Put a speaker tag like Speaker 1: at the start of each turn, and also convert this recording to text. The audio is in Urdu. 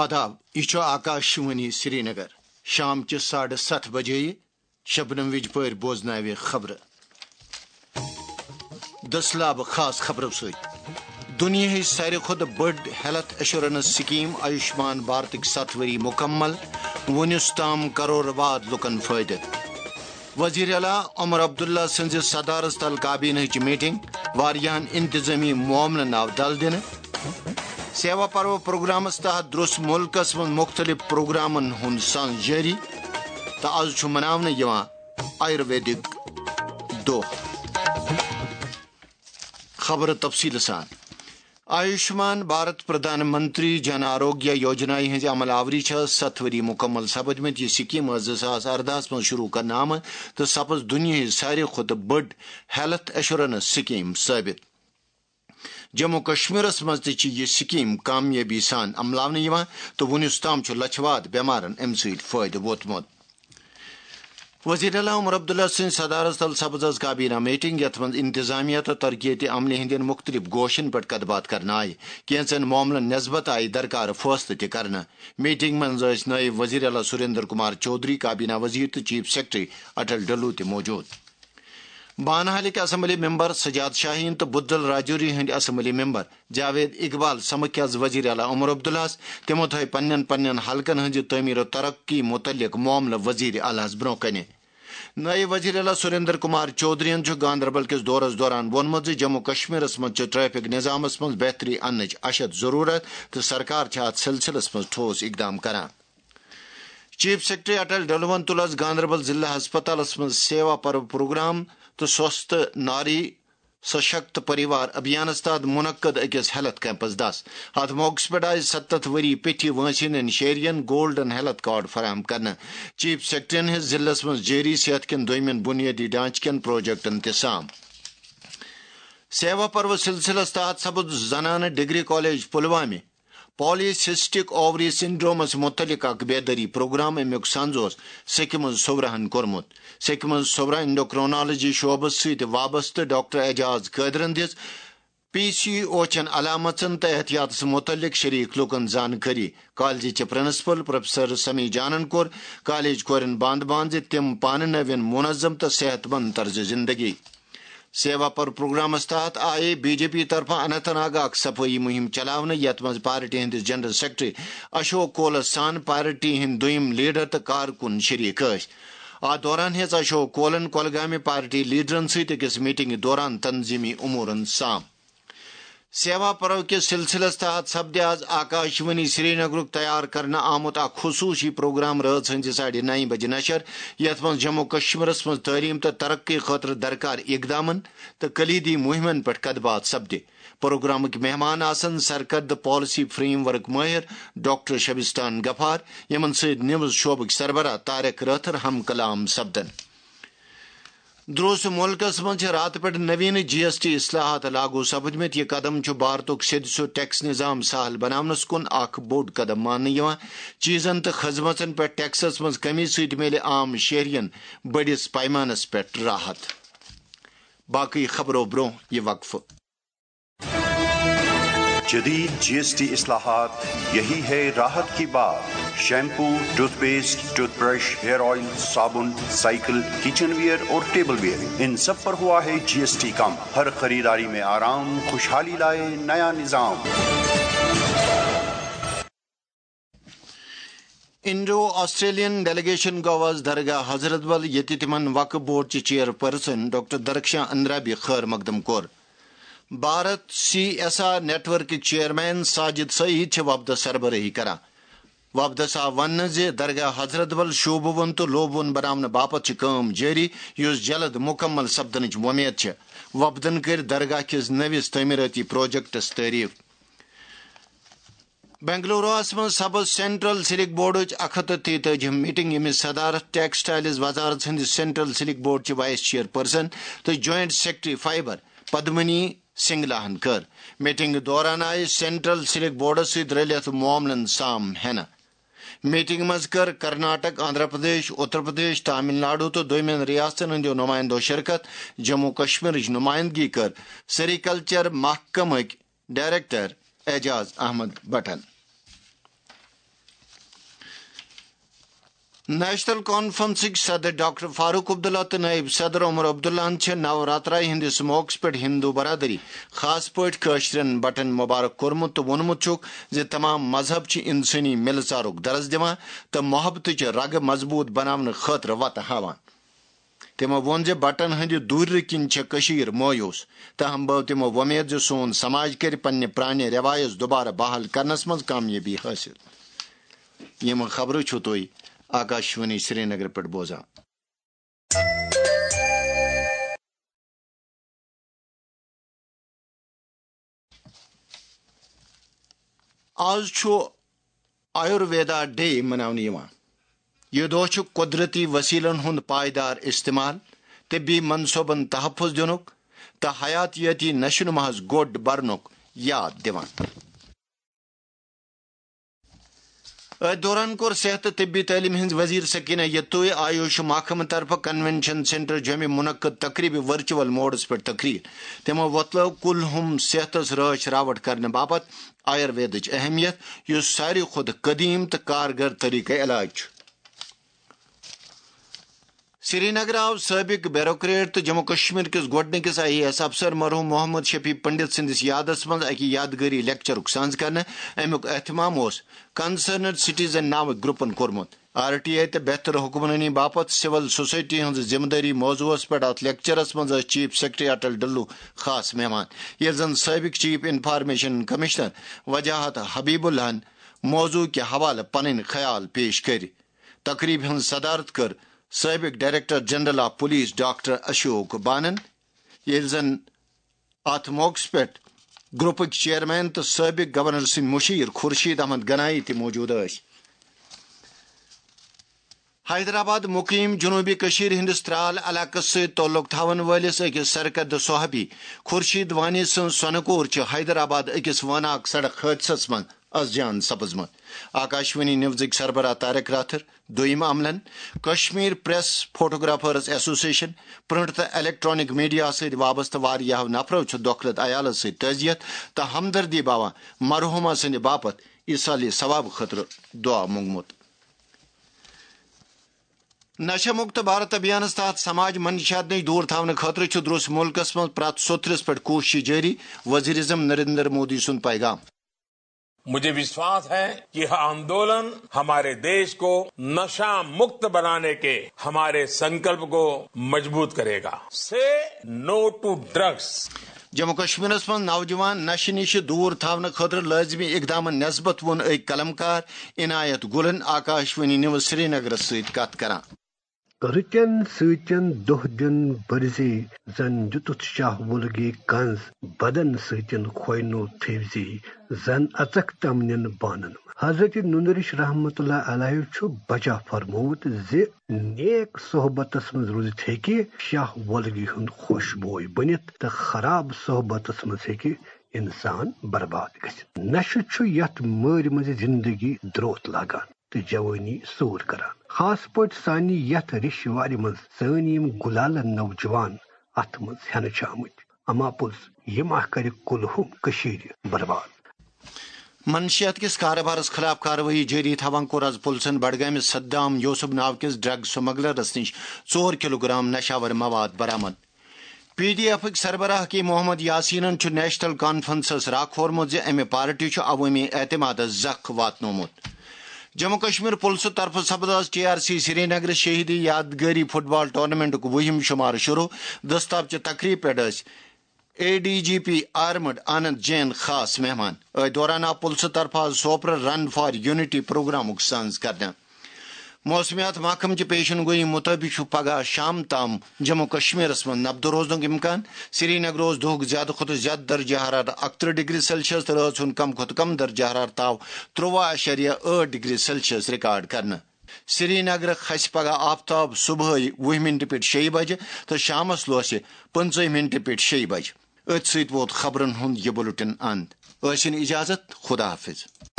Speaker 1: آداب، یہ آکاشوانی سری نگر شام چہ 7:30 بجے شبنم وج پور بوزناوِ خبر 10 لاب خاص خبروں ست دنیا ساروی کھت بڑ ہیلتھ ایشورنس سکیم آیوشمان بھارتک 7 وری مکمل، ونس تام کرور واد لکن فائدہ۔ وزیر اعلیٰ عمر عبداللہ سنز صدارت تل کابینہ میٹنگ، واریاہن انتظامی معاملن آو دل دن۔ سیوا پرو پروگرامس تحت درست ملکس من مختلف پروگرامن ہند سان جاری، تو آز مناونہ یوان آیورویدک دۄہ۔ خبر تفصیل سان۔ آیوشمان بھارت پردھان منتری جن آروگیہ یوجنا ہز عمل آوری 7 وری مکمل سپدمت۔ یہ سکیم 2018 من شروع کرنا آمت تو سپز دنیا ساروی کھت بڑ ہیلتھ ایشورنس سکیم ثابت۔ جموں کشمیرس مز تہ یہ سکیم کامیابی سان عملاونہ تو ونس تام لچھواد بیمارن ام سۭتۍ فائدہ ووتمت۔ وزیر اعلیٰ عمر عبداللہ سن صدارت تل سپز کابینہ میٹنگ، یت من انتظامیہ تو ترقیتی عملہ ہندین مختلف گوشن پہ کت بات کرنا آئی، کینچن معاملن نسبت آئی درکار فیصلہ تہ کرنا۔ میٹنگ من نائب وزیر اعلیٰ سریندر کمار چودھری، کابینہ وزیر تو چیف سیکرٹری اٹل ڈلو تہ موجود۔ بانہالک اسمبلی ممبر سجاد شاہین تو بدل راجوری ہند اسمبلی ممبر جاوید اقبال سمکھ وزیر اعلیٰ عمر عبداللہ تمو تھو پنن حلقن ہند تعمیر و ترقی متعلق معاملہ وزیر اعلیٰ برو کن۔ نائب وزیر اعلیٰ سریندر کمار چودھری گاندربل کس دورس دوران وونمت جموں کشمیرس من ٹریفک نظامس من بہتری انچ اشد ضرورت تو سرکار ات سلسلس من ٹھوس اقدام کران۔ چیف سیکرٹری اٹل ڈلوون تل گاندربل ضلع ہسپتالس من سیوا پرو پروگرام تو سوستھ ناری سشکت پریوار ابھیانس تحت منعقد اکس ہیلتھ کیمپس 10 ات موقع پہ آئی 70 وری پیٹھی وٲنسین شہرین گولڈن ہیلتھ کارڈ فراہم کرنا۔ چیف سیکرٹری ہز ضلع من جاری صحت کن دویمین بنیادی ڈھانچہ کن پروجیکٹن تسام۔ سیوا پرو سلسلس تحت سپد زنانہ degree college Pulwama polycystic ovary سنڈرومس متعلق اک بیداری پروگرام، امیک سنز سکم صوبرہن کورمت۔ سکم صوبرہ انڈوکرونالوجی شعبس ست وابستہ ڈاکٹر اعجاز قادرن دِژ PCO چن علامتن تو احتیاط متعلق شریک لوکن زانکاری۔ کالج پرنسپل پروفیسر سمی جانن کور کالج کورن باند تم پانہ نوین منظم تو صحت مند طرز زندگی۔ سیوا پر پروگرامس تحت آئے بی جے پی طرف اننت ناگ اک صفائی مہم چلاونہ، یت مز پارٹی ہندس جنرل سیکرٹری اشوک کولس سان پارٹی ہند دویم لیڈر تو کارکن شریک ٲسۍ۔ ات دوران ہیژ اشوک کولن کولگامہ پارٹی لیڈرن ست أکس میٹنگ دوران تنظیمی امورن سام۔ سیوا پرو کس سلسلس تحت سپدِ آز آکاشوانی سری نگر تیار کرنا آمت اک خصوصی پروگرام رات سندِ 9:30 بجے نشر، یت من جموں کشمیرس من تعلیم تو ترقی خاطر درکار اقدامن تو کلیدی مہمن پہ کت بات سپدِ۔ پروگرامک مہمان آسن سرکردہ پالسی فریم ورک ماہر ڈاکٹر شبستان غفار، یمن سۭتۍ نیوز شعبک سربراہ طارق راتھر ہم کلام سپدن۔ درست ملکس من رات پہ نوین GST اصلاحات لاگو سپدمت۔ یہ قدم بھارتک سیدھ سو ٹیکس نظام سہل بناونس کن اخ بوڑ قدم ماننہ۔ چیزن تو خدمتن پہ ٹیکسس من کمی ست ملے عام شہرین بڑس پیمانس پہ راحت۔ باقی خبروں برو یہ وقف۔
Speaker 2: جدید GST اصلاحات، یہی ہے راحت کی بات۔ Shampoo, toothpaste, toothbrush, hair oil, صابن، سائیکل، کچن ویئر اور ٹیبل ویئر، ان سب پر ہوا ہے GST کم۔ ہر خریداری میں آرام، خوشحالی لائے نیا نظام۔
Speaker 1: انڈو آسٹریلین ڈیلیگیشن گو آز درگاہ حضرت بل، یت تمن وقف بورڈ چہ chairperson doctor Darakhshan Andrabi خیر مقدم کور۔ Bharat CSR network chairman Sajid Saeed وفد سربراہی کران۔ وفدس آو ون درگاہ حضرت بل شوبون تو لوبون بناونہ باپت کام جاری، یس جلد مکمل سپدنچ ومید۔ وفدن کر درگاہ کس نوس تعمیراتی پروجیکٹس تعریف۔ بنگلورو من سپز سینٹرل سلک بورڈ 133 میٹنگ، یمچ صدارت ٹیکسٹائلز وزارت ہند سینٹرل سلک بورڈ چہ وائس چیئر پرسن تو جوائنٹ سیکرٹری فائبر پدمنی سنگلاہن کر۔ میٹنگ دوران آئی سینٹرل سلک بورڈس ست رلت معاملن سام ہینہ۔ میٹنگ مز کر کرناٹک، آندھرا پردیش، اتر پردیش، تامل ناڈو تو دویمین ریاستن ہندو نمائندو شرکت۔ جموں کشمیر نمائندگی کر سیریکلچر محکمک ڈائریکٹر اعجاز احمد بٹن۔ نیشنل کانفرنسک صدر ڈاکٹر فاروق عبداللہ تو نائب صدر عمر عبداللہ نوراترا ہندس موقع پہ ہندو برادری خاص پٲٹھۍ کٲشرٮ۪ن بٹن مبارک کورمت تو وونمت چھُکھ زِ تمام مذہب چھِ انسٲنی ملژارُک درس دِوان تہٕ محبتٕچ رگہٕ مضبوٗط بناونہٕ خٲطرٕ وتہٕ ہاوان. تمو ووٚن زِ بٹن ہٕنٛدِ دوٗرِ کِنۍ چھےٚ کٔشیٖر مایوٗس. تاہم بٲو تمو وۄمید زِ سون سماج کرِ پننہِ پرٛانہِ رٮ۪وایژ دُبارٕ بحال کرنس منٛز کامیٲبی حٲصِل. یِم خبرٕ چھُو تُہۍ آکاشوانی سری نگر پٮ۪ٹھ بوزان. آز چھُ آیُرویدا ڈے مناونہٕ یِوان. یہ دۄہ چھُ قۄدرتی وسیلن ہُنٛد پائیدار استعمال طبی منصوبن تحفظ دِنُک تہٕ حیاتیٲتی نشو نماہس گوٚڈ برنُک یاد دِوان. اتھ دوران کوٚر صحت تہٕ طبی تعلیٖم ہٕنٛز وزیر سکینہ یتوٗ آیوش محکمہٕ طرفہٕ کنونشن سینٹر جوٚمہِ منعقد تقریٖبہِ ورچوئل موڈس پٮ۪ٹھ تقریر. تِمو وۄتلٲو کُلہُم صحتس رٲچھ راوٹھ کرنہٕ باپتھ آیُرویدٕچ اہمیت یُس ساروی کھۄتہٕ قدیٖم تہٕ کارگر طریقہٕ علاج چھُ. سری نگر آو سابق بیوروکریٹ تو جموں کشمیر کس گۄڈنِکِس IAS افسر مرحوٗم محمد شفیع پنڈت سندس یادس منٛز اکہِ یادگٲری لیکچرُک سانز کرنہٕ. امیُک اہتمام اوس کنسرنڈ سٹیزن ناوٕکۍ گروپن کوٚرمُت. RTI تہٕ بہتر حکمرٲنی باپتھ سول سوسائٹی ہٕنٛز ذمہٕ دٲری موضوعس پٮ۪ٹھ اتھ لیکچرس منٛز ٲسۍ چیف سیکرٹری اٹل ڈلو خاص مہمان، ییٚلہِ زن سٲبق chief information commissioner Wajahat Habib اللہن موضوع کہِ حوالہٕ پنٕنۍ خیال پیش کٔرۍ. تقریٖب ہٕنٛز صدارت کٔر سابق director general of police doctor Ashok بانن، ییٚلہِ زن اتھ موقعس پٮ۪ٹھ گروپٕکۍ چیئرمین تہٕ سابق گورنر سٕنٛدۍ مشیر خورشید احمد گنایی تہِ موجوٗد ٲسۍ. حیدرآباد مقیم جنوبی کشیر ہندس ترال علاقس سۭتۍ تعلق تھاون وٲلس أکِس سرکردٕ صحافی خورشید وانی سٕنٛز سۄنہٕ کوٗر چھِ حیدرآباد أکِس وٲناک سڑک حٲدثس منٛز از جان سپٕزمٕژ. آکاشوانی نِوزٕکۍ سربراہ طارق راتھر، دوٚیِم عملن، Kashmir press photographers association, print تہٕ الیکٹرانک میڈیا سۭتۍ وابستہٕ واریاہو نفرو چھُ دۄکھلت عیالس سۭتۍ تعزیت تہٕ ہمدردی باوان مرحوٗما سٕنٛدِ باپتھ ایٖسالہِ ثواب خٲطرٕ دعا موٚنگمُت. نشہ مُکت بھارت ابھیانس تحت سماج منشیات نش دور تھاونہٕ خٲطرٕ چھُ دُرُس مُلکس منٛز پرٛٮ۪تھ سوٚتھرِس پٮ۪ٹھ کوٗشش جٲری. وزیر اعظم نریندر مودی سُنٛد پیغام.
Speaker 3: مجھے وشواس ہے کہ یہ آندولن ہمارے دیش کو نشہ مکت بنانے کے ہمارے سنکلپ کو مضبوط کرے گا. سے نو ٹو ڈرگس.
Speaker 1: جموں کشمیرس منٛز نوجوان نشہ نش دور تھاونہٕ خٲطرٕ لٲزمی اقدامن نسبت ووٚن أکۍ قلمکار عنایت گلن آکاشوانی نِوٕز سری نگرس سۭتۍ کتھ کران.
Speaker 4: رٕتٮ۪ن سۭتٮ۪ن دۄہ دِن بٔرزی زن دِتُتھ شاہ وُلگی کنز بدن سۭتٮ۪ن کھوینو تھٲوزی زن اژکھ تمنٮ۪ن بانن. حضرت نُنٛدرِش رحمتہ اللہ علیہ چھُ بچا فرموت زِ نیک صحبتس منٛز روٗزِتھ ہیٚکہِ شاہ وُلگی ہُنٛد خوشبوے بٔنِتھ تہٕ خراب صحبتس منٛز ہیٚکہِ انسان برباد گژھِتھ. نشہٕ چھُ یتھ مٲرۍ منٛزِ زندگی دروٚتھ لاگان تہٕ جوٲنی ژوٗر کران. خاص پٲٹھۍ سانہِ یتھ رِشتہٕ وارِ منٛز سٲنۍ یِم گُلالن نوجوان اتھ منٛز ہٮ۪نہٕ چھِ آمٕتۍ. اما پوٚز یِم اکھ کرِ کُلہُم کٔشیٖرِ برباد.
Speaker 1: منشیات کس کاربارس خلاف کاروٲیی جٲری تھاوان کوٚر آز پُلسن بڈگامہِ صدام یوسف ناو کِس ڈرگ سمگلرس نِش 4 کِلوگرام نشاور مواد برآمد. PDFٕکۍ سربراہ حکیٖم محمد یاسیٖنن چھُ نیشنل کانفرنسس راکھومُت زِ امہِ پارٹی چھُ عوٲمی اعتمادس زکھ واتنومُت. جموں کشمیر پُلسہٕ طرفہٕ سپداس TRC سری نگر شہیدی یادگٲری فٹ بال ٹورنامنٹُک 20ہِم شُمارٕ شروٗع. دستاپچہِ تقریٖب پٮ۪ٹھ ٲسۍ ADGP آرمڈ آنند جین خاص مہمان. اتھ دوران آو پُلسہٕ طرفہٕ آز سوپر رن فار یونٹی پروگرامُک سانز کرنہٕ. موسمیات محکمچہِ پیشن گوئی مُطٲبِق چھُ پگہہ شام تام جموں کشمیرس منٛز نبدٕ روزنُک اِمکان. سری نگر اوس دۄہُک زیادٕ کھۄتہٕ زیادٕ درجہ حرارت 31 ڈگری سیلسیس تہٕ رٲژ ہُنٛد کم کھۄتہٕ کم درجہ حرارت آو 13.8 ڈگری سیلسیس رِکارڈ کرنہٕ. سری نگر کھسہِ پگہہ آفتاب صبحٲے 10 منٹہِ پٮ۪ٹھ 6 بجہِ تہٕ شامس لوسہِ 15 منٹہِ پٮ۪ٹھ 6 بجہِ. أتھۍ سۭتۍ ووت خبرن ہُنٛد یہِ بُلٹن اند. ٲسِن اجازت. خدا حافظ.